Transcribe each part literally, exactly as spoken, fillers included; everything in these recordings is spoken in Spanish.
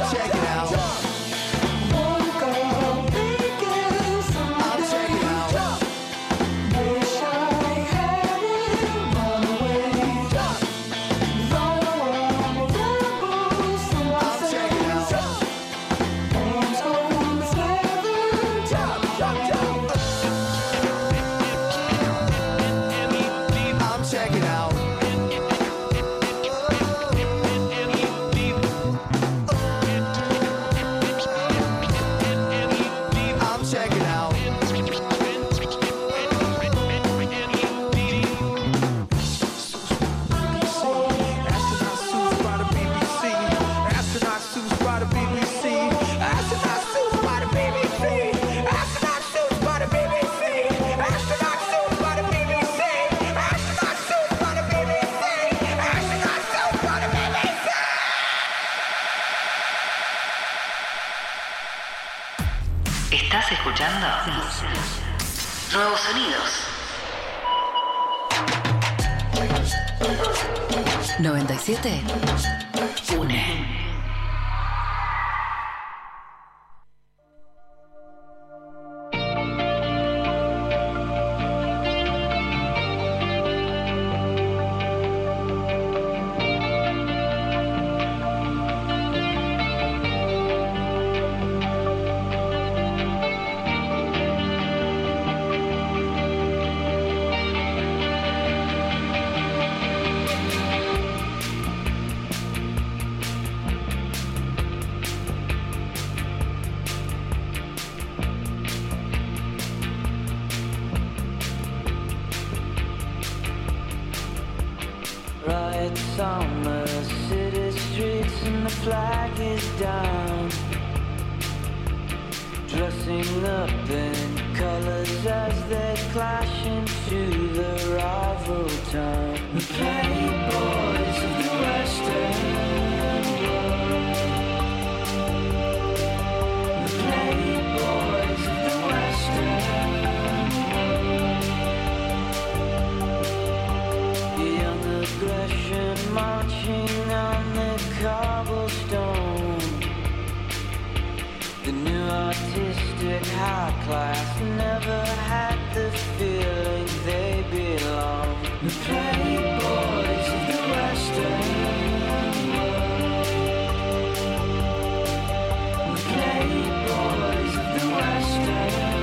Check it out. Woke up thinking something. Check it out. Wish I hadn't run away. Thought I was rebel, so I Check it out. said, hands on the seven, jump, jump, jump. I'm checking out. I'm checking out. Astronaut suits by the B B C. Astronaut suits by the B B C. Astronaut suits by the B B C. Astronaut suits by the B B C. Astronaut suits by the B B C. Astronaut suits by the B B C. Astronaut suits by the B B C. ¿Estás escuchando? Nuevos sonidos. noventa y siete. Une. Riots on the city streets and the flag is down. Dressing up in colors as they clash into the rival town. The playboys of the western world. The playboys of the western young aggression marching on the cobblestone. The new artistic high class never had the feeling they belong. The playboys of the western world. The playboys of the western world.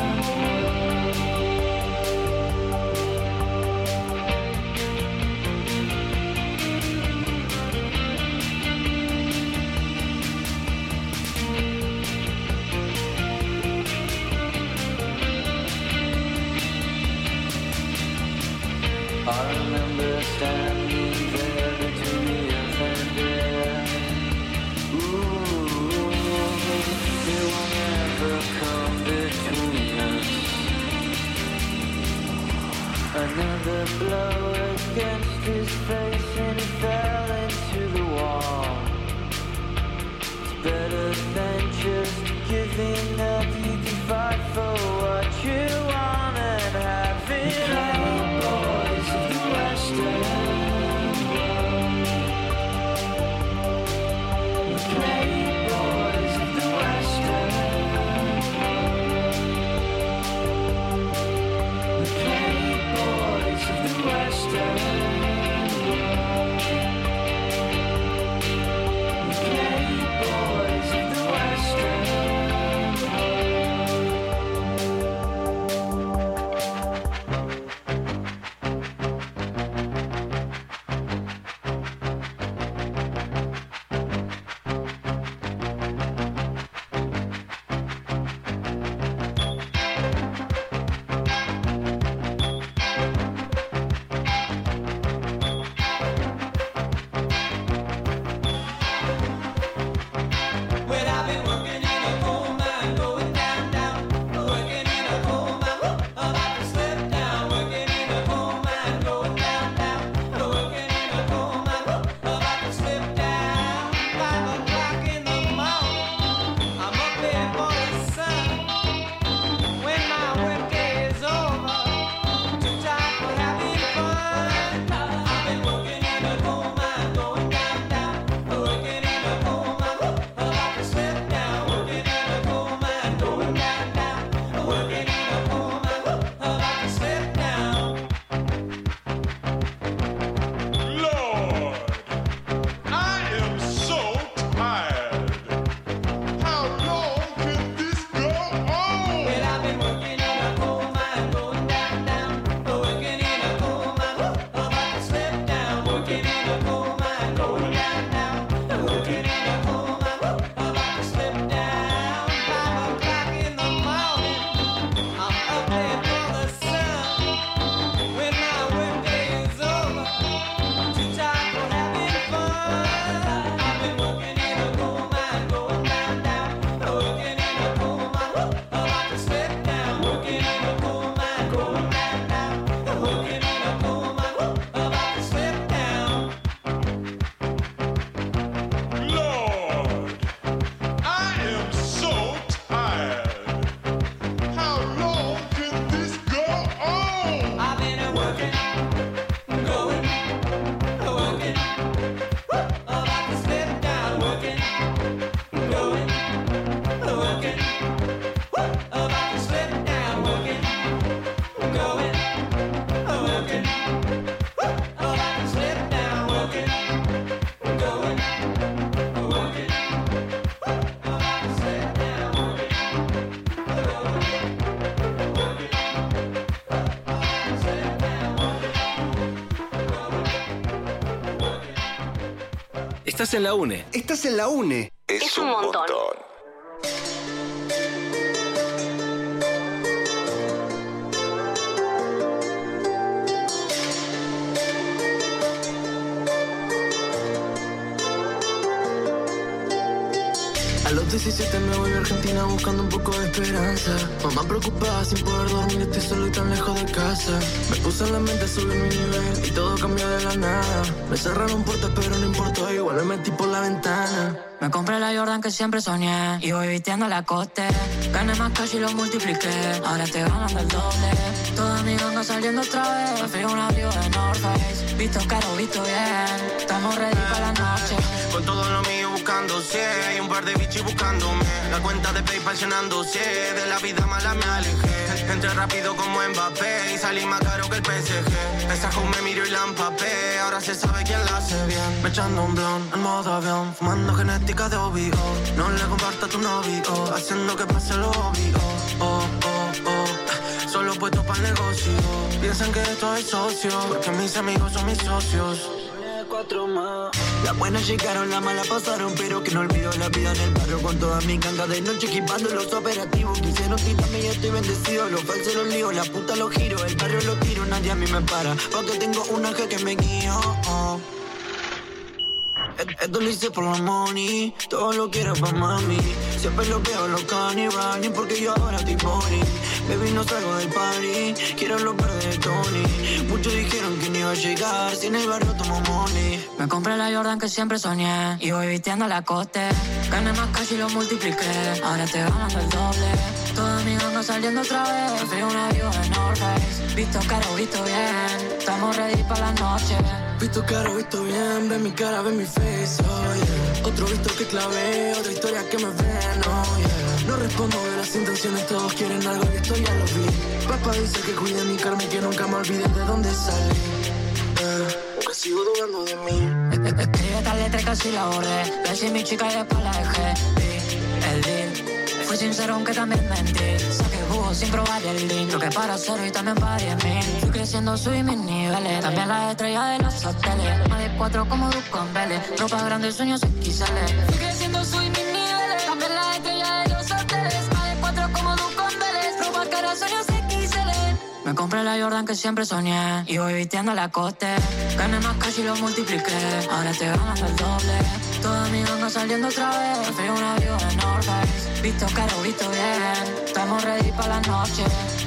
I remember standing there between earth and air. Ooh, it will never come between us. Another blow against his face and he fell into the wall. It's better than just giving up. You can fight for what you want and have it all. Boys of the West. Estás en la UNE. Estás en la UNE. Es, es un montón. montón. A los diecisiete me voy a Argentina buscando un poco de esperanza. Mamá preocupada sin poder dormir, estoy solo y tan lejos de casa. Me puse en la mente subir mi nivel y todo cambió de la nada. Me cerraron puertas pero no importó, igual me metí por la ventana. Me compré la Jordan que siempre soñé y voy vistiendo la coste. Gané más cash y lo multipliqué, ahora estoy ganando el doble. Toda mi ganga saliendo otra vez, me fui un abrigo de North Face. Visto caro, visto bien, estamos ready para la noche. Con todo lo mío buscándose, hay un par de bichis buscándome. La cuenta de PayPal llenándose, de la vida mala me alejé. Entré rápido como Mbappé y salí más caro que el P S G. Esa home me miro y la empapé, ahora se sabe quién la hace bien. Me echando un blon en modo avión, fumando genética de obvio. No le comparto a tu novio, haciendo que pase lo obvio. Oh, oh, oh, solo puesto para el negocio. Piensan que esto es socio, porque mis amigos son mis socios. Cuatro más. Las buenas llegaron, las malas pasaron, pero que no olvido la vida en el barrio con toda mi ganga de noche equipando los operativos. Quisieron quitarme y estoy bendecido. Los falsos los líos, la puta los giro, el barrio lo tiro, nadie a mí me para, porque tengo un ángel que me guía. Oh. Esto lo hice por la money, todo lo quiero pa' mami. Siempre lo veo los Kanye running, porque yo ahora estoy boring. Baby, no salgo del party, quiero los verdes de Tony. Muchos dijeron que no iba a llegar, si en el barrio tomo money. Me compré la Jordan que siempre soñé y voy vistiendo la coste. Gané más cash y lo multipliqué, ahora estoy ganando el doble. Toda mi ganga saliendo otra vez, me fui un avión de North Face. Visto caro, visto bien, estamos ready para la noche. Visto caro, visto bien, ve mi cara, ve mi face, oh yeah. Otro visto que clavé, otra historia que me ven, oh yeah. No respondo de las intenciones, todos quieren algo y esto ya lo vi. Papá dice que cuide mi karma y que nunca me olvide de dónde salí. Eh, nunca sigo dudando de mí. Escribe esta letra y casi la borré. Besé mi chica y después la dejé. Vi el deal. Fui sincero aunque también mentí. Saqué jugo sin probar el link. Lo que para cero y también para diez mil. Fui creciendo, subí mis niveles. También las estrellas de los hoteles. Más de cuatro como Duke con Vélez. Ropa grande, sueños X L. Fui creciendo, subí mis niveles. También las estrellas de los hoteles. Más de cuatro como Duke con Vélez. Ropa cara, sueños X L. Me compré la Jordan que siempre soñé y voy vistiendo la coste. Gané más cash y lo multipliqué, ahora estoy ganando el doble. Toda mi ganga saliendo otra vez, me fui un avión de North Face. Visto caro, visto bien, estamos ready para la noche.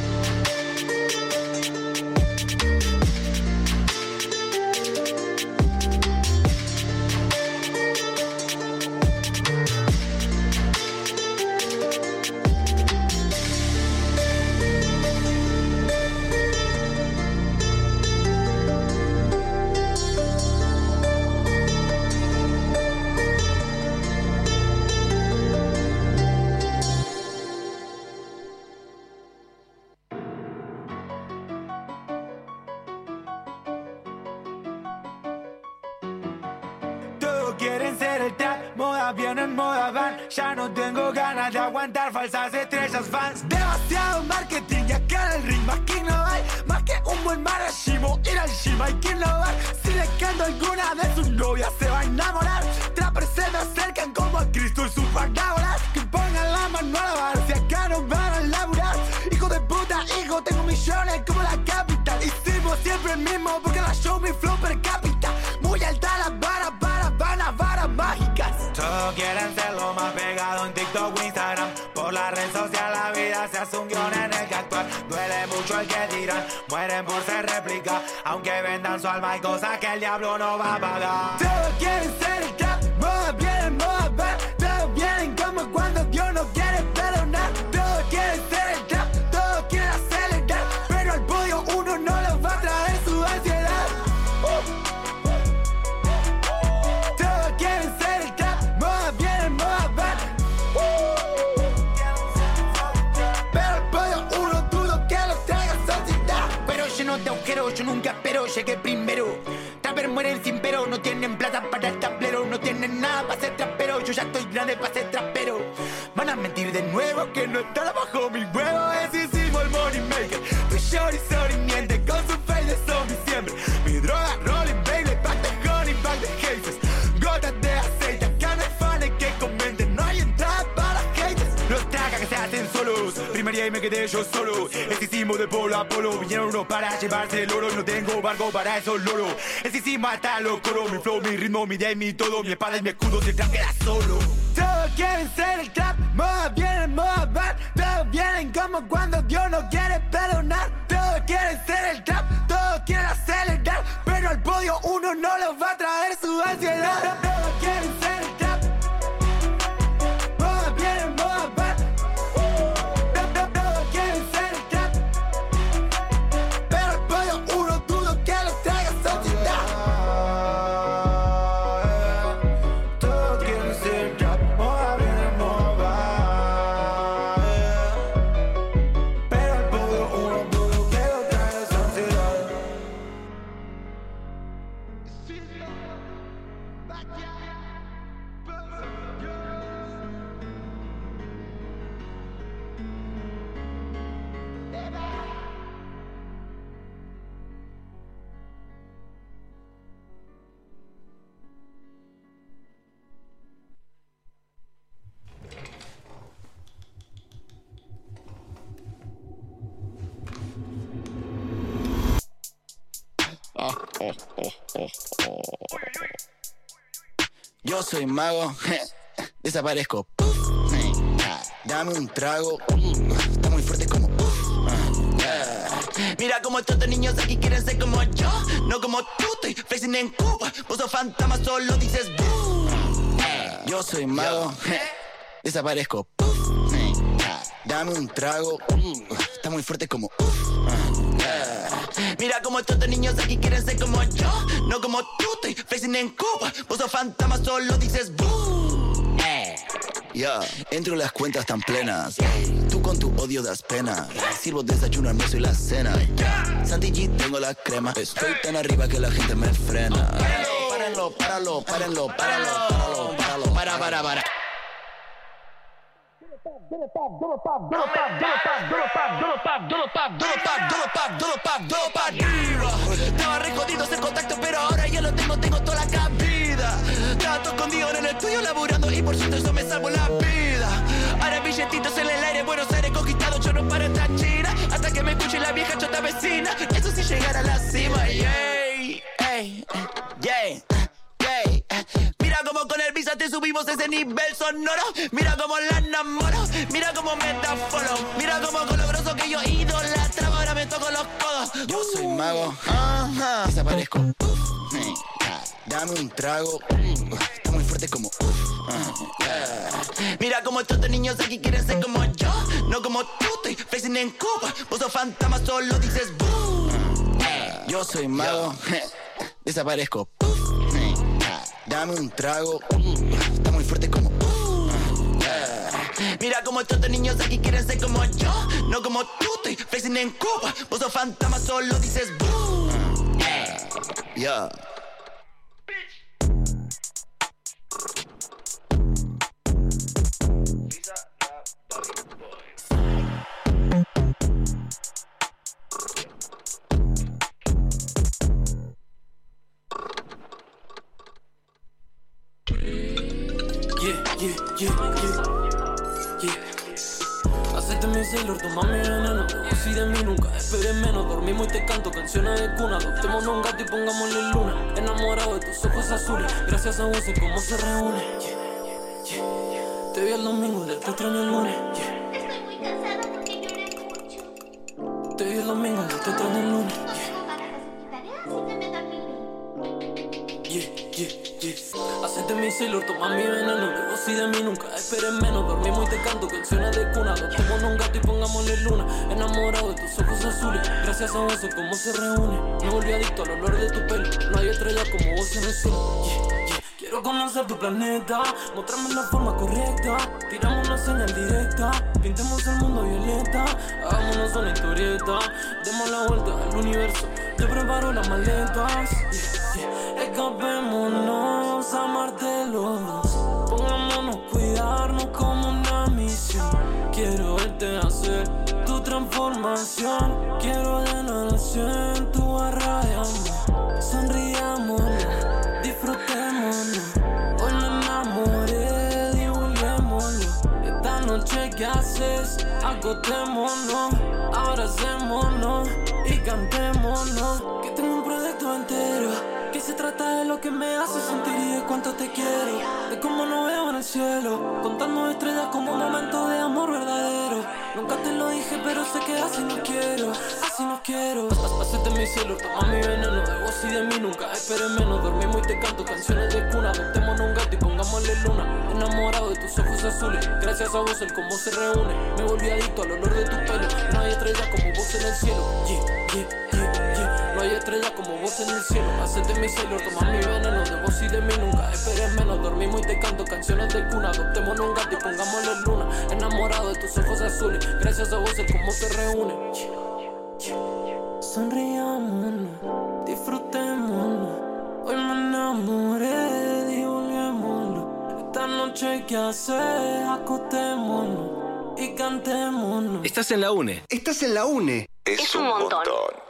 Quieren ser el trap, moda viene, moda van. Ya no tengo ganas de aguantar falsas estrellas fans. Demasiado marketing y acá en el ring más que no hay. Más que un buen marashimo, ir al gym hay que innovar. Si le canto alguna de sus novias se va a enamorar. Trappers se me acercan como a Cristo y sus parábolas. Que pongan la mano a la bar si acá no van a laburar. Hijo de puta, hijo, tengo millones como la capital. Y sirvo siempre el mismo porque la show mi flow per cápita. Muy alta la vara para vanas, varas mágicas. Todos quieren ser lo más pegado en TikTok o Instagram. Por la red social la vida se hace un guión en el que actuar. Duele mucho el que tiran, mueren por ser réplica. Aunque vendan su alma hay cosas que el diablo no va a pagar. Todos quieren ser el trap, moda vienen, moda van. Todos vienen como cuando Dios no quiere perdonar. Todos quieren ser el trap, todos quieren acelerar. Pero al podio uno no les va a traer su ansiedad. uh. Quieren ser el trap, moda vienen, moda van. Pero el podio uno dudo que lo traiga sociedad. Pero lleno de agujeros, yo nunca espero, llegué primero. Trapper mueren sin pero, no tienen plata para el tablero. No tienen nada para ser trapero, yo ya estoy grande para ser trapero. Van a mentir de nuevo que no están abajo mi huevo. Es hicimos el money maker. Tu shorty, sorry, miente con su face de zombie siempre. Mi droga, rolling, baby, back de honey, back de cases. Gotas de solos. Primaria y me quedé yo solo. El sistema de polo a polo. Vinieron unos para llevarse el oro. Y no tengo barco para esos loros. El sistema está loco. Mi flow, mi ritmo, mi idea y mi todo. Mi espada y mi escudo. El trap queda solo. Todos quieren ser el trap. Moda vienen, moda van. Todos vienen como cuando Dios no quiere perdonar. Todos quieren ser el trap. Todos quieren acelerar. Pero al podio uno no los va a traer su ansiedad. Todos quieren ser el trap. Moda vienen, moda van. Todos quieren ser el trap. Pero al podio uno dudo que los traiga su ansiedad. Todos quieren ser el trap. Moda vienen, moda van. Pero al podio uno dudo que los traiga su ansiedad. Yo soy mago, desaparezco. Dame un trago, está muy fuerte como. Mira como estos dos niños aquí quieren ser como yo, no como tú, estoy flexing en Cuba. Vos sos fantasma, solo dices boo. Yo soy mago, desaparezco. Dame un trago, está muy fuerte como. Mira como estos dos niños aquí quieren ser como yo, no como tú, estoy flexing en Cuba. Vos sos fantasma, solo dices boo. Ya, yeah, entro las cuentas tan plenas. Tú con tu odio das pena. Sirvo desayuno, almuerzo y la cena. Yeah. Santi G, tengo la crema. Estoy tan arriba que la gente me frena. Párenlo, páralo, párenlo, páralo, páralo, páralo, para, para, para. Estaba re jodido ese contacto, pero ahora ya lo tengo, tengo toda la cabida. Estaba todo escondido en el estudio laburando y por cierto eso me salvó la vida. Ahora billetitos en el aire, Buenos Aires conquistado, yo no paro en esta china hasta que me escuche la vieja chota vecina. Eso sí llegar a la cima, yeah, hey, yeah. Mira como con el visa te subimos ese nivel sonoro. Mira como la enamoro, mira como me da follow. Mira como con lo grosso que yo idolatraba, ahora me toco los codos. Yo soy mago, uh-huh. Desaparezco. Dame un trago, está muy fuerte como. Uh, yeah. Mira como estos dos niños aquí quieren ser como yo, no como tú, estoy flexing en Cuba. Vos sos fantasma, solo dices boo. Yo soy mago, desaparezco. Dame un trago, está muy fuerte como. Uh, yeah. Mira como estos dos niños aquí quieren ser como yo, no como tú, estoy flexing en Cuba. Vos sos fantasma, solo dices boo. Ya. Yeah. Yeah, yeah, yeah, yeah, yeah. Hacete mi sailor, toma mi veneno. Si de mí nunca esperes menos. Dormimos y te canto canciones de cuna. Adoptémonos un gato y pongámosle luna. Enamorado de tus ojos azules. Gracias a vos sé cómo se reúne. Yeah, yeah. Te vi el domingo, te extraño el lunes. Yeah. Te vi el domingo, te extraño el lunes. Yeah, yeah, yeah. Hacete mi sailor, toma mi veneno. Luego si de mí nunca esperes menos. Dormimos y te canto canciones de cuna. Adoptémonos un gato y pongámosle luna. Enamorado de tus ojos azules. Gracias a vos sé cómo se reúne. Me volví adicto al olor de tu pelo. No hay estrella como vos en el cielo. Yeah, yeah. Quiero conocer tu planeta, mostrarme la forma correcta. Tiramos una señal directa, pintemos el mundo violeta. Hagámonos una historieta, demos la vuelta al universo. Yo preparo las maletas, yeah, yeah. Escapémonos a amarte los dos. Pongámonos cuidarnos como una misión. Quiero verte hacer tu transformación. Quiero llenar el cielo en tu barra de amor. Sonriámonos, disfrutémonos. Hoy me enamoré, divulguémoslo. Esta noche noche que haces, acostémonos, abracémonos y cantémonos. Que tengo un proyecto entero, que se trata de lo que me hace sentir y de cuánto te quiero. De cómo nos veo en el cielo, contando estrellas como un momento de amor verdadero. Nunca te lo dije, pero sé que así no quiero, así no quiero. Hacete mi cielo, toma mi veneno, de vos y de mí nunca esperes menos. Dormimos y te canto canciones de cuna, adoptémonos un gato y pongámosle luna. Enamorado de tus ojos azules, gracias a vos el cómo se reúne. Me volví adicto al olor de tu pelo, no hay estrella como vos en el cielo. Yeah, yeah, yeah, yeah. No hay estrella como vos en el cielo. Hacete mi cielo, toma mi veneno, de vos y de mí nunca esperes menos. Dormimos y te canto canciones de cuna, adoptémonos un gato y pongámosle luna. Enamorado de tus ojos azules, gracias a vos el cómo se reúne. Sonriámonos, disfrutémonos. Hoy me enamoré, divulguémonos. Esta noche que haces, acostémonos y cantémonos. Estás en la UNE. Estás en la UNE. Es, es un montón. montón.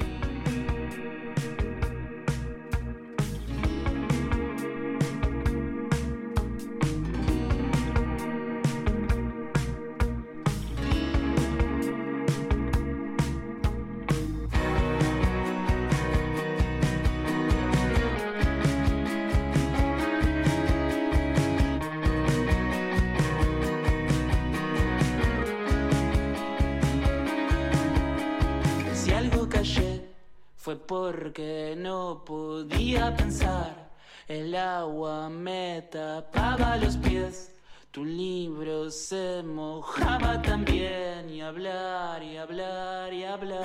Fue porque no podía pensar, el agua me tapaba los pies, tu libro se mojaba también, y hablar, y hablar, y hablar,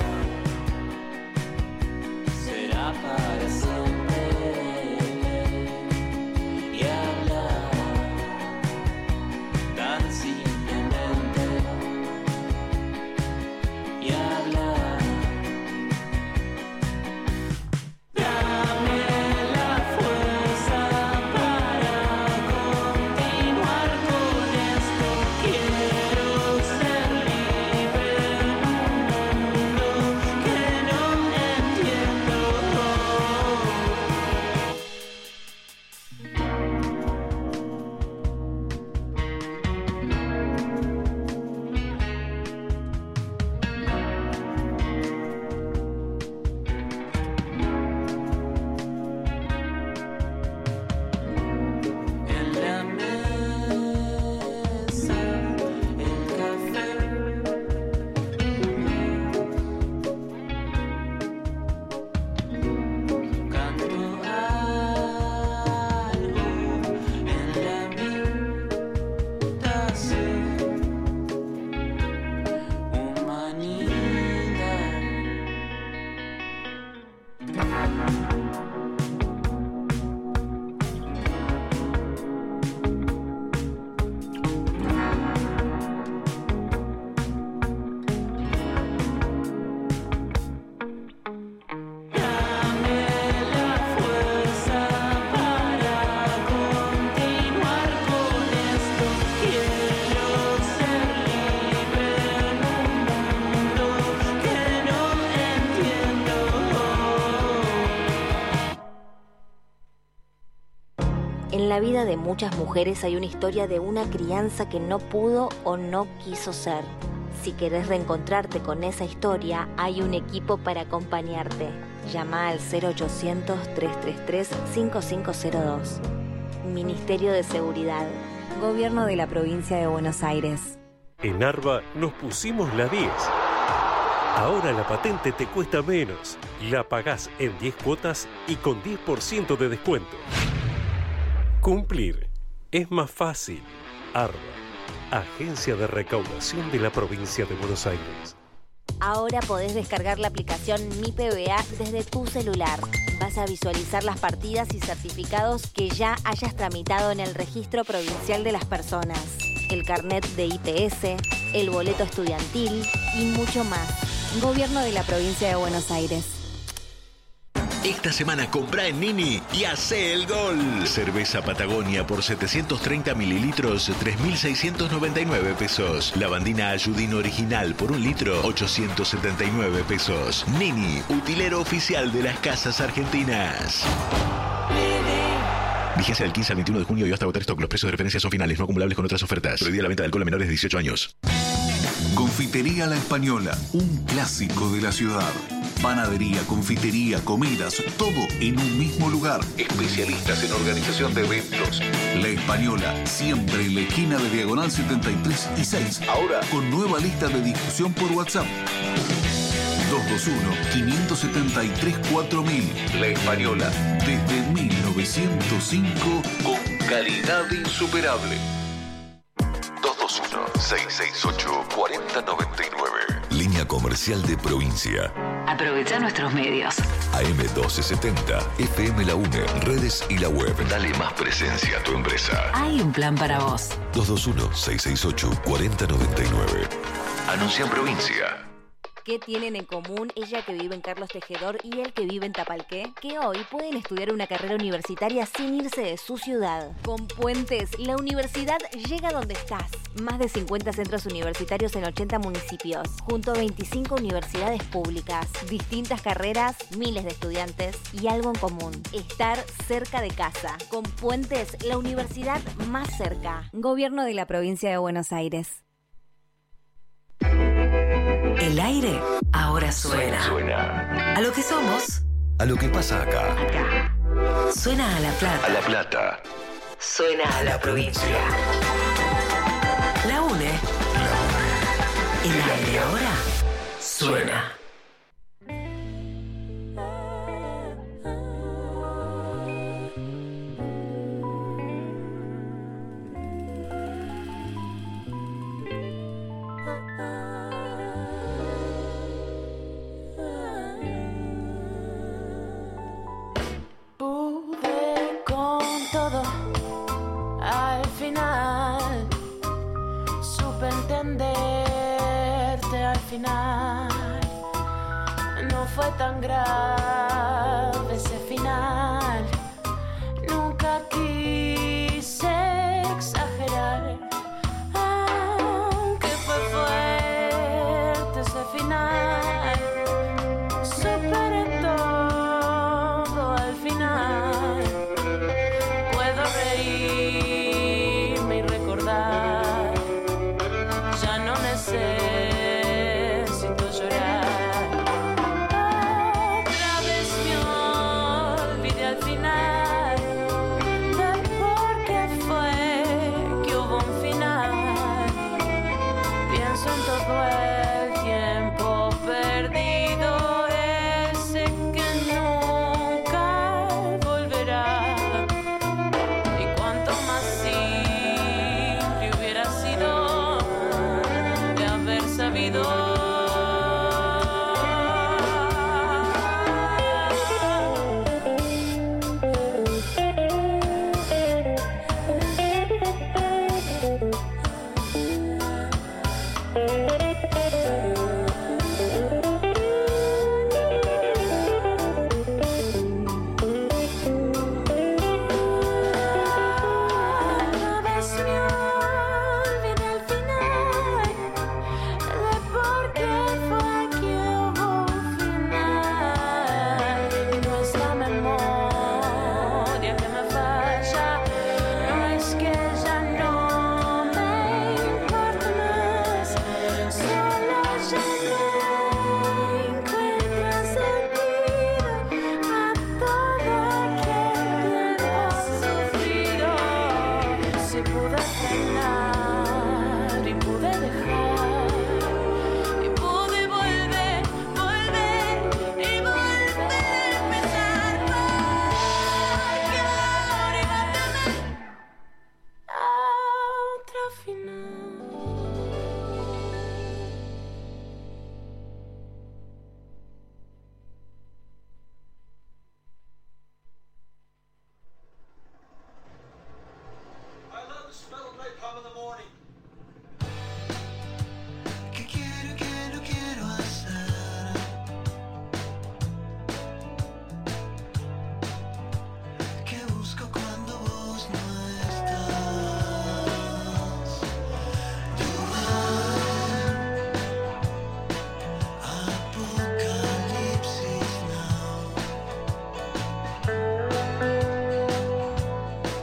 será para siempre, y hablar, tan simplemente, y hablar. En la vida de muchas mujeres hay una historia de una crianza que no pudo o no quiso ser. Si querés reencontrarte con esa historia, hay un equipo para acompañarte. Llama al cero ochocientos, trescientos treinta y tres, cincuenta y cinco cero dos. Ministerio de Seguridad. Gobierno de la Provincia de Buenos Aires. En Arba nos pusimos la diez. Ahora la patente te cuesta menos. La pagás en diez cuotas y con diez por ciento de descuento. Cumplir es más fácil. Arba, Agencia de Recaudación de la Provincia de Buenos Aires. Ahora podés descargar la aplicación Mi P B A desde tu celular. Vas a visualizar las partidas y certificados que ya hayas tramitado en el Registro Provincial de las Personas, el carnet de I P S, el boleto estudiantil y mucho más. Gobierno de la Provincia de Buenos Aires. Esta semana comprá en Nini y hacé el gol. Cerveza Patagonia por setecientos treinta mililitros, tres mil seiscientos noventa y nueve pesos. Lavandina Ayudín original por un litro, ochocientos setenta y nueve pesos. Nini, utilero oficial de las casas argentinas. Nini, Vigencia del quince al veintiuno de junio y hasta agotar stock. Los precios de referencia son finales, no acumulables con otras ofertas. Prohibida la venta de alcohol a menores de dieciocho años. Confitería La Española, un clásico de la ciudad. Panadería, confitería, comidas, todo en un mismo lugar. Especialistas en organización de eventos. La Española, siempre en la esquina de Diagonal setenta y tres y seis. Ahora con nueva lista de discusión por WhatsApp. dos dos uno, cinco siete tres, cuatro mil. La Española, desde mil novecientos cinco, con calidad insuperable. dos dos uno, seis seis ocho, cuatro cero nueve nueve. Línea comercial de provincia. Aprovecha nuestros medios. A M doce setenta, F M La UNE, redes y la web. Dale más presencia a tu empresa. Hay un plan para vos. dos dos uno, seis seis ocho, cuatro cero nueve nueve. Anuncia en provincia. ¿Qué tienen en común ella que vive en Carlos Tejedor y él que vive en Tapalqué? Que hoy pueden estudiar una carrera universitaria sin irse de su ciudad. Con Puentes, la universidad llega donde estás. Más de cincuenta centros universitarios en ochenta municipios, junto a veinticinco universidades públicas. Distintas carreras, miles de estudiantes y algo en común: estar cerca de casa. Con Puentes, la universidad más cerca. Gobierno de la Provincia de Buenos Aires. El aire ahora suena. Suena. A lo que somos. A lo que pasa acá. Acá. Suena a La Plata. A La Plata. Suena a la provincia. La UNE. El aire ahora suena. Pude con todo, al final supe entenderte, al final no fue tan grave ese final. Nunca quise exagerar, aunque fue fuerte ese final. Superé todo al final. Puedo reírme y recordar, ya no necesito llorar. Otra vez me olvidé al final de por qué fue que hubo un final. Pienso en todo el tiempo perdido, ese que nunca volverá. Y cuanto más simple hubiera sido de haber sabido. Una vez me olvidé al final de por qué fue que hubo un final. Y no es la memoria que me falla, no es que ya no me importa más, solo ya no encuentro sentido a todo aquel tiempo sufrido. Si pude frenar y pude dejar y pude volver, volver y volver a empezar, porque ahora iba a tener otra final. ¿Qué quiero, quiero, quiero hacer? ¿Qué busco cuando vos no estás? Apocalipsis now.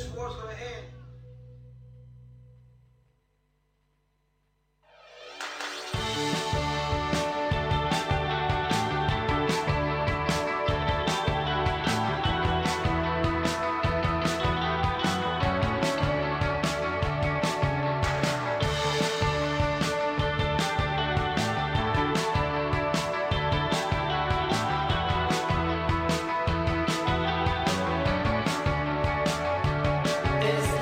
this war's gonna end. It's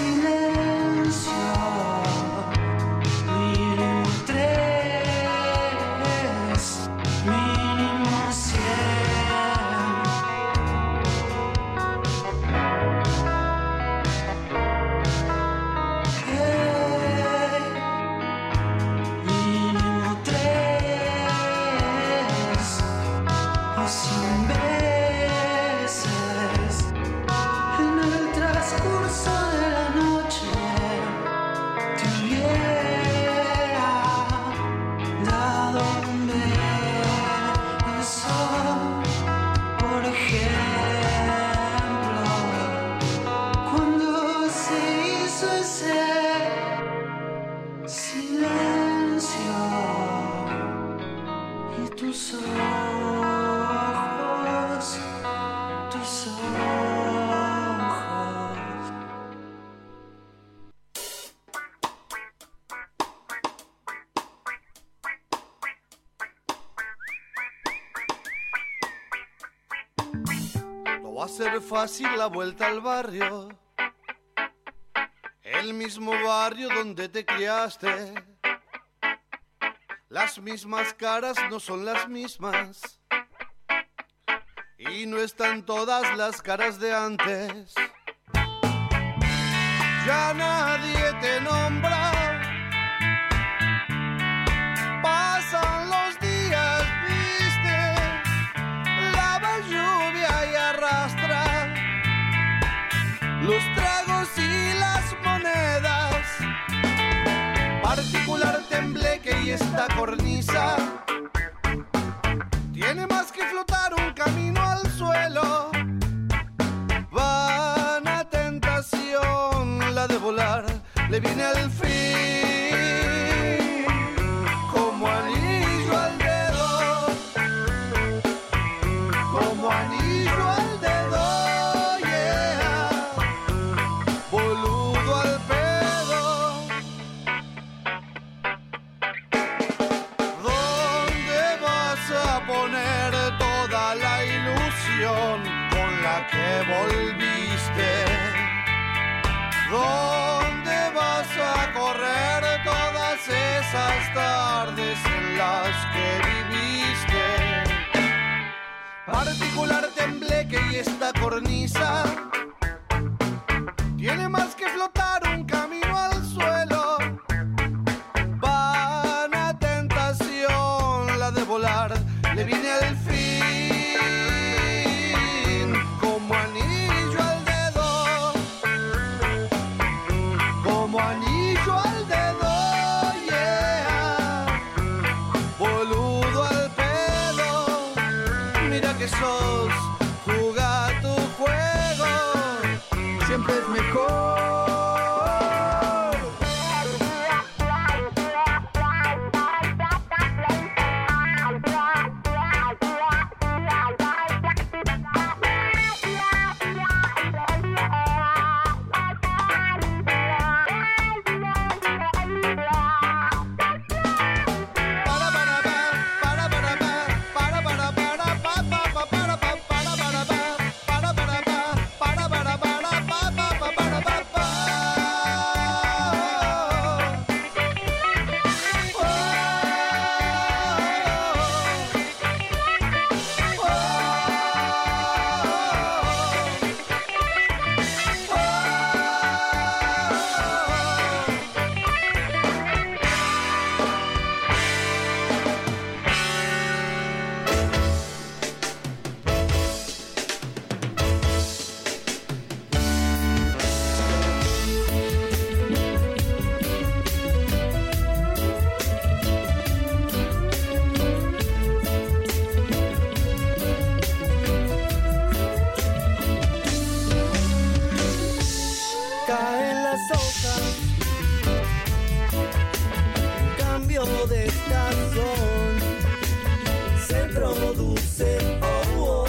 silencio, mínimo tres, mínimo cien. Hey, mínimo tres o cien veces en el transcurso de la noche te hubiera dado un beso, por ejemplo, cuando se hizo ese silencio y tus ojos, tus ojos. No va a ser fácil la vuelta al barrio, el mismo barrio donde te criaste. Las mismas caras no son las mismas y no están todas las caras de antes. Ya nadie te nombra, pasan los días, viste, lava lluvia y arrastra los tragos y las monedas. Particular tembleque y esta cornisa tiene más que flotar un camino al suelo. Vana tentación, la de volar, le viene al fin como anillo al dedo, como anillo al dedo, yeah, boludo al pedo. ¿Dónde vas a poner toda la ilusión con la que volviste? ¿Dónde vas a correr todas esas tardes en las que viviste? Particular tembleque y esta cornisa tiene más que flotar un camino al suelo. Vana tentación, la de volar, le viene al fin como anillo al dedo, como anillo al dedo, yeah, boludo al pedo. Mira que sos, jugá tu juego, siempre es mejor. Caen las hojas, cambio de estación, se produce oh, oh.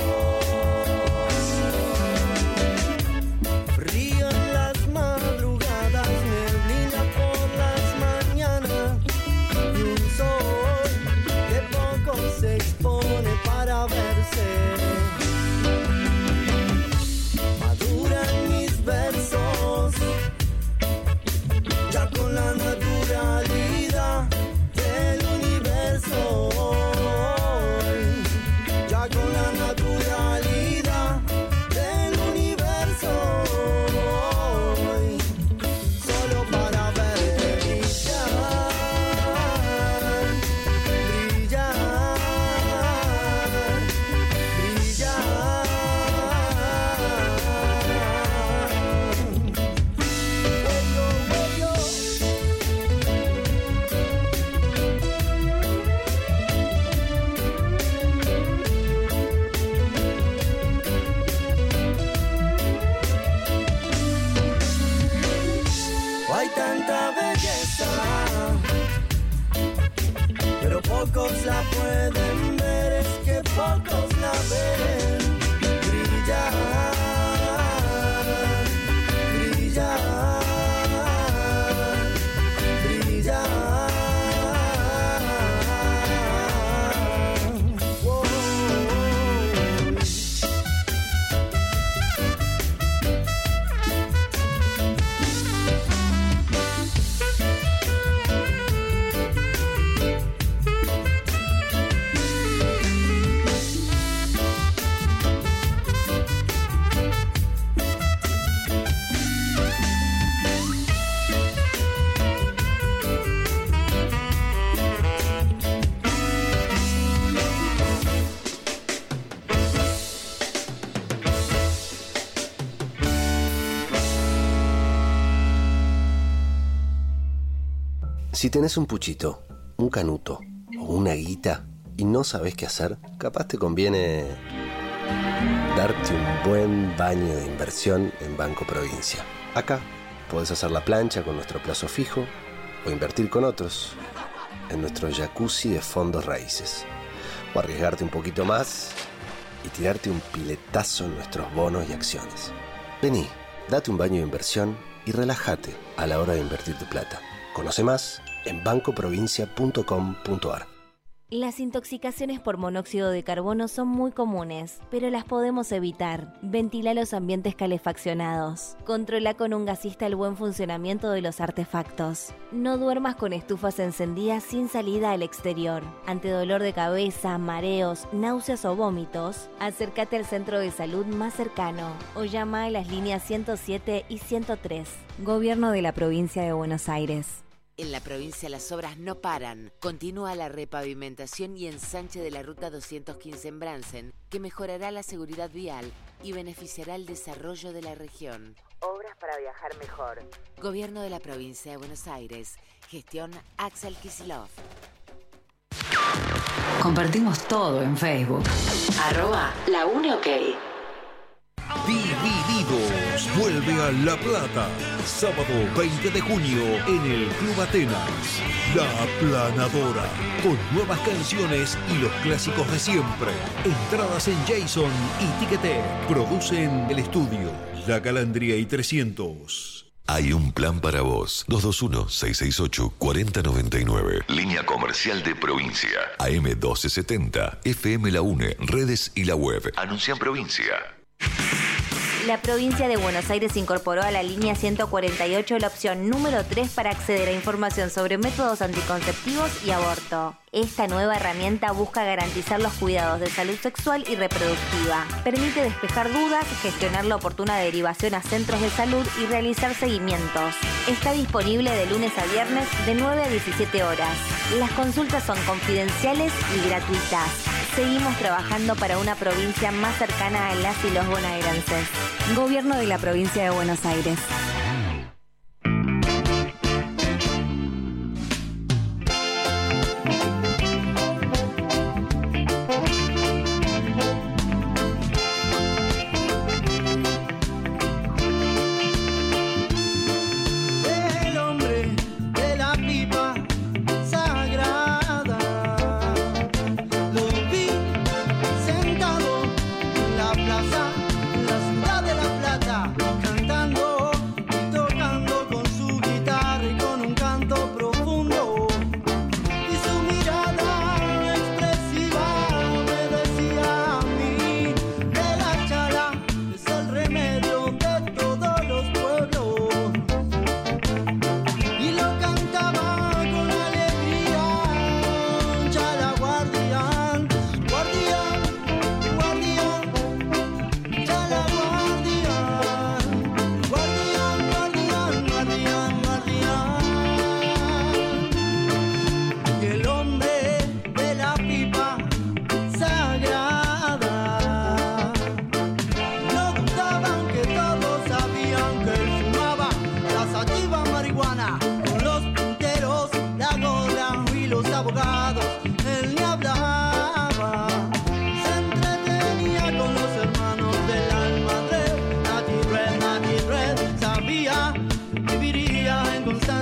Frío en las madrugadas, neblina por las mañanas y un sol que poco se expone para verse. Maduran mis versos tanta belleza, pero pocos la pueden ver, es que pocos la ven brillar, brillar, brillar. Wow. Si tenés un puchito, un canuto o una guita y no sabés qué hacer, capaz te conviene darte un buen baño de inversión en Banco Provincia. Acá podés hacer la plancha con nuestro plazo fijo o invertir con otros en nuestro jacuzzi de fondos raíces. O arriesgarte un poquito más y tirarte un piletazo en nuestros bonos y acciones. Vení, date un baño de inversión y relájate a la hora de invertir tu plata. Conoce más en banco provincia punto com punto a r. Las intoxicaciones por monóxido de carbono son muy comunes, pero las podemos evitar. Ventila los ambientes calefaccionados. Controla con un gasista el buen funcionamiento de los artefactos. No duermas con estufas encendidas sin salida al exterior. Ante dolor de cabeza, mareos, náuseas o vómitos, acércate al centro de salud más cercano o llama a las líneas ciento siete y ciento tres. Gobierno de la Provincia de Buenos Aires. En la provincia las obras no paran. Continúa la repavimentación y ensanche de la ruta doscientos quince en Bransen, que mejorará la seguridad vial y beneficiará el desarrollo de la región. Obras para viajar mejor. Gobierno de la Provincia de Buenos Aires. Gestión Axel Kicillof. Compartimos todo en Facebook. Arroba La Une OK. Divididos vuelve a La Plata. Sábado veinte de junio en el Club Atenas. La Aplanadora. Con nuevas canciones y los clásicos de siempre. Entradas en Jason y Ticketek. Producen El Estudio, La Calandria y trescientos. Hay un plan para vos. dos dos uno, seis seis ocho, cuatro cero nueve nueve. Línea comercial de provincia. A M doce setenta. F M La Une. Redes y la web. Anuncia en provincia. La provincia de Buenos Aires incorporó a la línea ciento cuarenta y ocho la opción número tres para acceder a información sobre métodos anticonceptivos y aborto. Esta nueva herramienta busca garantizar los cuidados de salud sexual y reproductiva. Permite despejar dudas, gestionar la oportuna derivación a centros de salud y realizar seguimientos. Está disponible de lunes a viernes de nueve a diecisiete horas. Las consultas son confidenciales y gratuitas. Seguimos trabajando para una provincia más cercana a las y los bonaerenses. Gobierno de la Provincia de Buenos Aires. El hombre de la pipa sagrada, lo vi sentado en la plaza, en la ciudad de La Plata, cantando y tocando con su guitarra y con un canto profundo. Y su mirada expresiva me decía a mí que la chala es el remedio de todos los pueblos. Y lo cantaba con alegría, chala guardián, guardián, guardián, chala guardián, guardián, guardián, guardián, guardián. Y el hombre de la pipa sagrada, no dudaban que todos sabían que él fumaba la sativa marihuana. Con los punteros, la gorra y los abogados, él ni hablaba. Se entretenía con los hermanos del alma red, Nati Red, Nati Red. Sabía, viviría en constante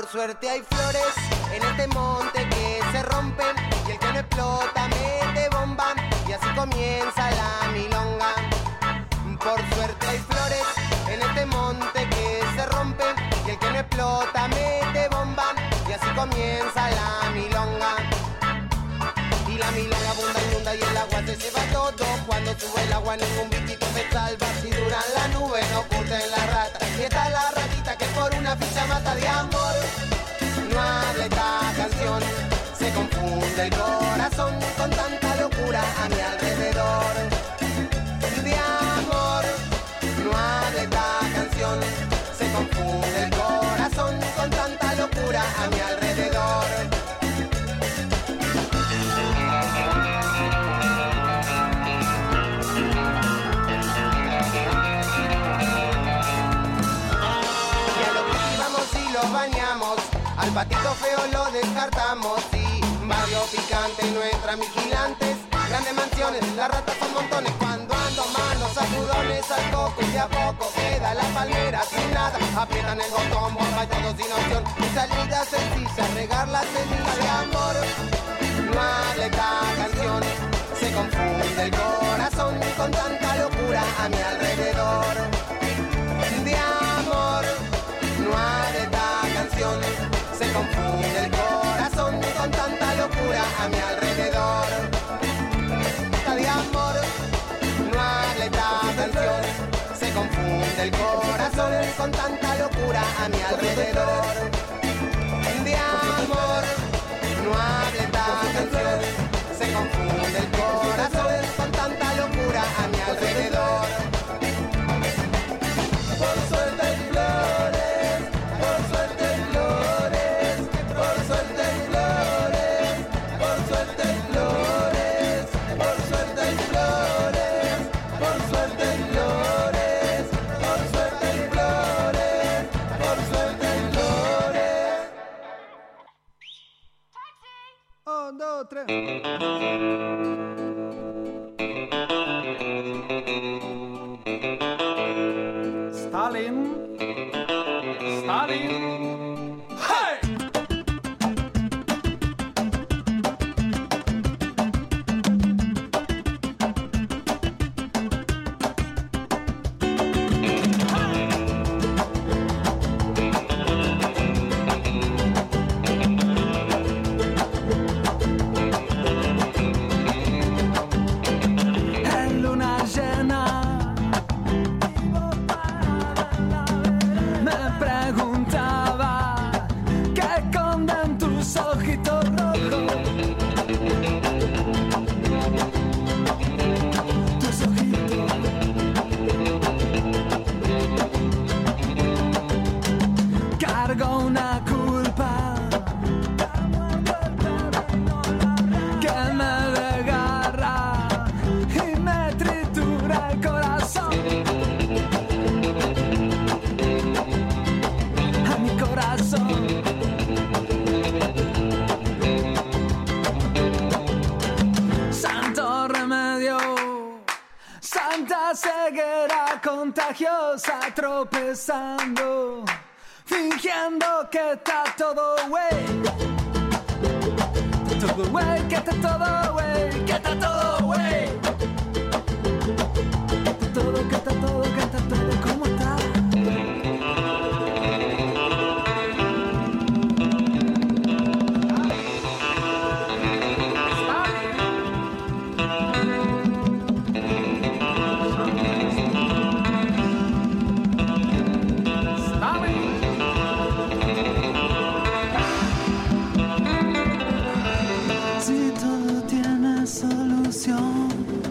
Por suerte hay flores en este monte que se rompen y el que no explota mete bomba y así comienza la milonga. Por suerte hay flores en este monte que se rompen y el que no explota mete bomba y así comienza la milonga. Y la milonga abunda, inunda y el agua se lleva todo. Cuando sube el agua ningún bichito se salva. Si duran las nubes no curten la rata. Y está la ratita que por una ficha mata de amor. No habla esta canción, se confunde el corazón con tanta locura a mi alrededor. De amor, no habla esta canción, se confunde el corazón con tanta locura a mi alrededor. Bañamos, al patito feo lo descartamos y barrio picante no entran vigilantes, grandes mansiones, las ratas son montones. Cuando ando manos sacudones al coco y de a poco queda la palmera sin nada, aprietan el botón, bomba y todo sin opción. Mi salida sencilla, regar la semilla de amor. No habla esta canción, se confunde el corazón con tanta locura a mi alrededor. De amor, no habla esta canción, se confunde el corazón con tanta locura a mi alrededor. De amor, no habla esta canción, se confunde el corazón con tanta locura a mi alrededor. De amor, no habla esta canción, se confunde el corazón con tanta locura a mi alrededor. Por suerte hay flores, por suerte hay flores, por suerte hay flores, por suerte hay flores, por suerte hay flores, por suerte hay flores, por suerte hay flores, por suerte hay flores. Un, dos, tres. Stalin, Stalin, hey! En luna llena me preguntaba qué esconden tus ojitos rojos. Tus ojitos. Cargo una culpa que me desgarra y me tritura el corazón. A mi corazón. Santo remedio, santa ceguera contagiosa, tropezando, fingiendo que está todo güey. Todo güey, que está todo güey, que está todo güey. Todo, que está todo, que está todo, ¿cómo está? Si todo tiene solución,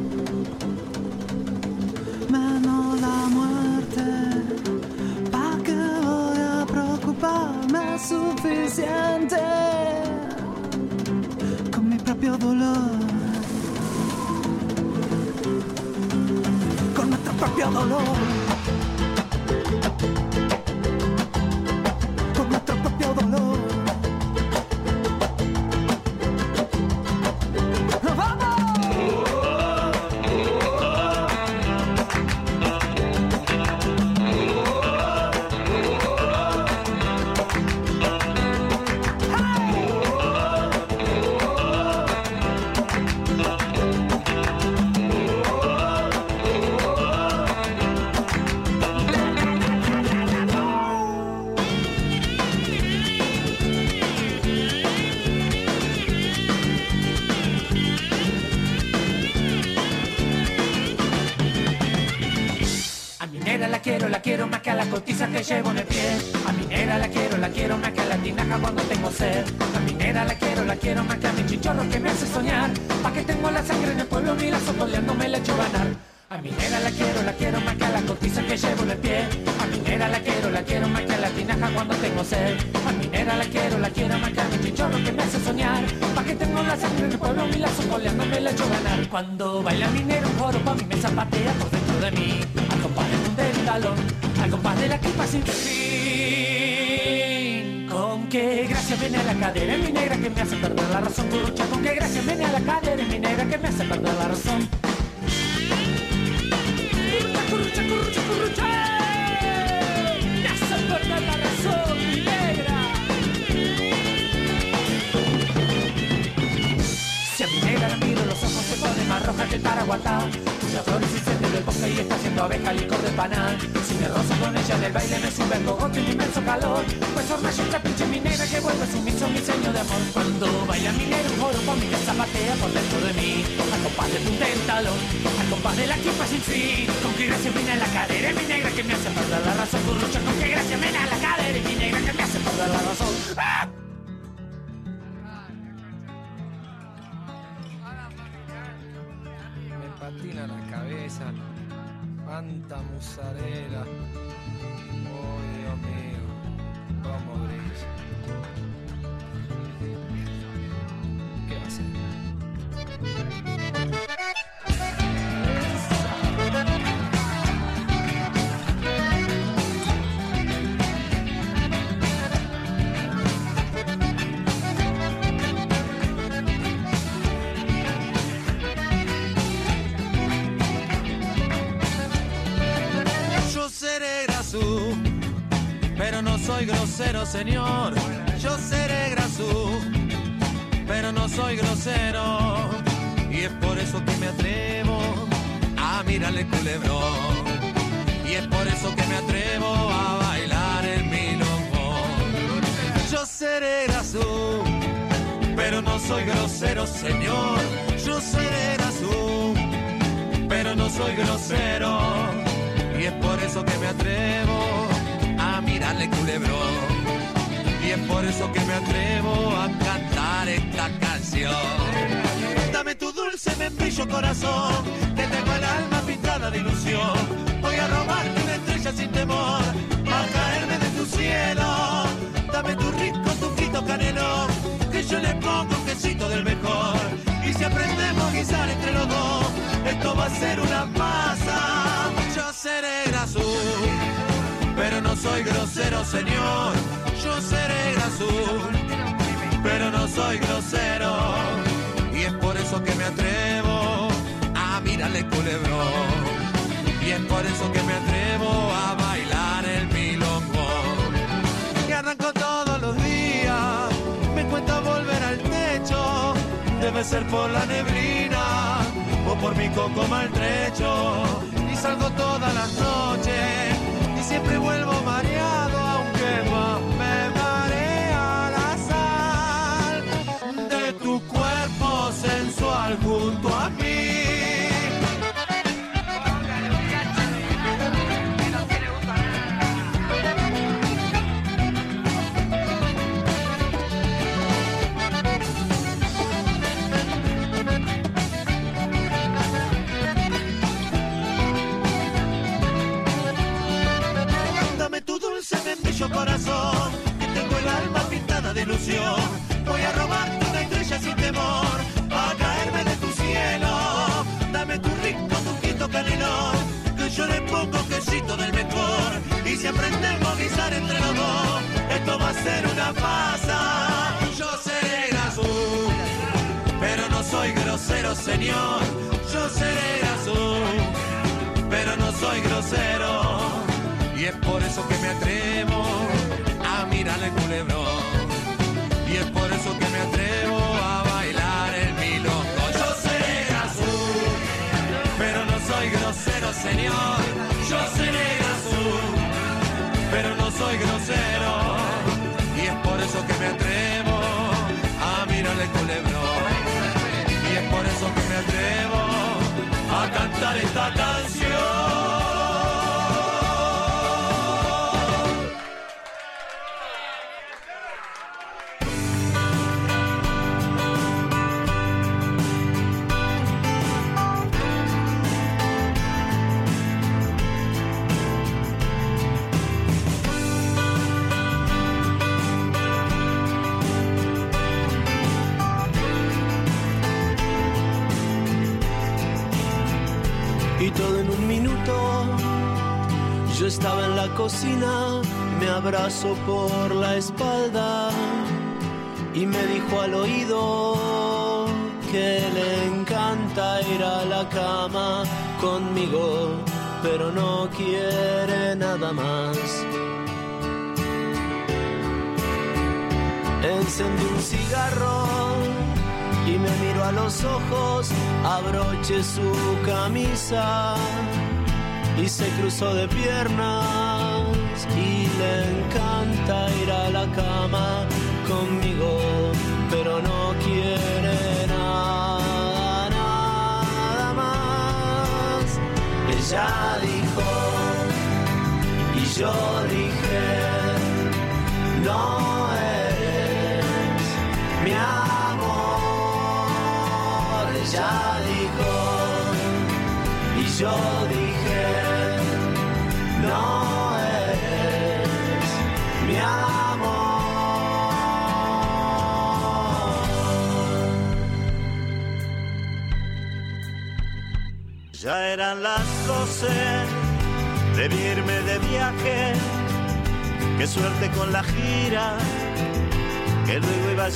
menos la muerte, ¿pa' qué voy a preocuparme? Es suficiente con mi propio dolor, con nuestro propio dolor, con nuestro propio dolor. la cotiza que llevo en el pie. A mi negra la quiero, la quiero más que a la tinaja cuando tengo sed. A mi negra la quiero, la quiero más que a mi chinchorro que me hace soñar. Pa' que tengo la sangre en el pueblo, mi lazo toleando me la echo ganar. A mi negra la quiero, la quiero más que a la cotiza que llevo en el pie. A mi negra la quiero, la quiero más que a la tinaja cuando tengo sed. A mi negra la quiero, la quiero más que a mi chinchorro que me hace soñar. Pa' que tengo la sangre en el pueblo, mi lazo coleando me la echo ganar. Cuando baila mi negra un joro pa' mí me zapatea por dentro de mí. Al compás del punta del talón, al compás de la quipa sin fin. Con qué gracia viene a la cadera en mi negra que me hace perder la razón. Curucha, con qué gracia viene a la cadera en mi negra que me hace perder la razón. Currucha, currucha, currucha, me hace perder la razón, mi negra. Si a mi negra la miro, los ojos se ponen más rojas que el paraguatá. Cuya flor es incendio del bosque y está haciendo abeja licor de panal. Si me rozo con ella en el baile me sube el cogote y un inmenso calor. Pues hornalla un pinche mi negra que vuelve sumiso mi seño de amor. Cuando baila mi negra un joro por mí que zapatea por dentro de mí. Al compás de punta del talón, al compás de la quipa sin fin. Con qué gracia viene a la cadera mi negra que me hace perder la razón. Currucha, con qué gracia viene a la cadera mi negra que me hace perder la razón. ¡Ah! Patina la cabeza, cuánta musarela, oh Dios mío, cómo brilla. ¿Qué va a hacer? Pero no soy grosero, señor. Yo seré grasú, pero no soy grosero. Y es por eso que me atrevo a mirarle culebrón. Y es por eso que me atrevo a bailar el milongo. Yo seré grasú, pero no soy grosero, señor. Yo seré grasú, pero no soy grosero. Y es por eso que me atrevo a mirarle culebrón. Y es por eso que me atrevo a cantar esta canción. Dame tu dulce membrillo corazón, que tengo el alma pintada de ilusión. Voy a robarte una estrella sin temor, a caerme de tu cielo. Dame tu rico tuquito canelón, que yo le pongo un quesito del mejor. Y si aprendemos a guisar entre los dos, esto va a ser una masa. Yo seré grasú, pero no soy grosero, señor. Yo seré grasú, pero no soy grosero. Y es por eso que me atrevo a mirarle culebrón. Y es por eso que me atrevo a bailar el milongo. Y arranco todos los días, me cuesta volver al techo. Debe ser por la neblina o por mi coco maltrecho. Y salgo todas las noches y siempre vuelvo mareado, aunque más me marea la sal de tu cuerpo sensual junto a mí. Corazón, que tengo el alma pintada de ilusión. Voy a robarte una estrella sin temor, a caerme de tu cielo. Dame tu rico tuquito canelón, que yo le pongo quesito del mejor. Y si aprendemos a guisar entre los dos, esto va a ser una masa. Yo seré grasú, pero no soy grosero, señor. Yo seré grasú, pero no soy grosero. Y es por eso que me atrevo a mirarle el culebrón. Y es por eso que me atrevo a bailar el milongo. Yo seré grasú, pero no soy grosero, señor. Yo seré grasú, pero no soy grosero. Y es por eso que me atrevo a mirarle el culebrón. Y es por eso que me atrevo a cantar esta canción. Yo estaba en la cocina, me abrazó por la espalda y me dijo al oído que le encanta ir a la cama conmigo, pero no quiere nada más. Encendí un cigarro y me miró a los ojos, abroché su camisa y se cruzó de piernas y le encanta ir a la cama conmigo, pero no quiere nada, nada más. Ella dijo y yo dije, no eres mi amor. Ella dijo y yo dije, no eres mi amor. Ya eran las doce, debí irme de viaje. Qué suerte con la gira, que luego iba a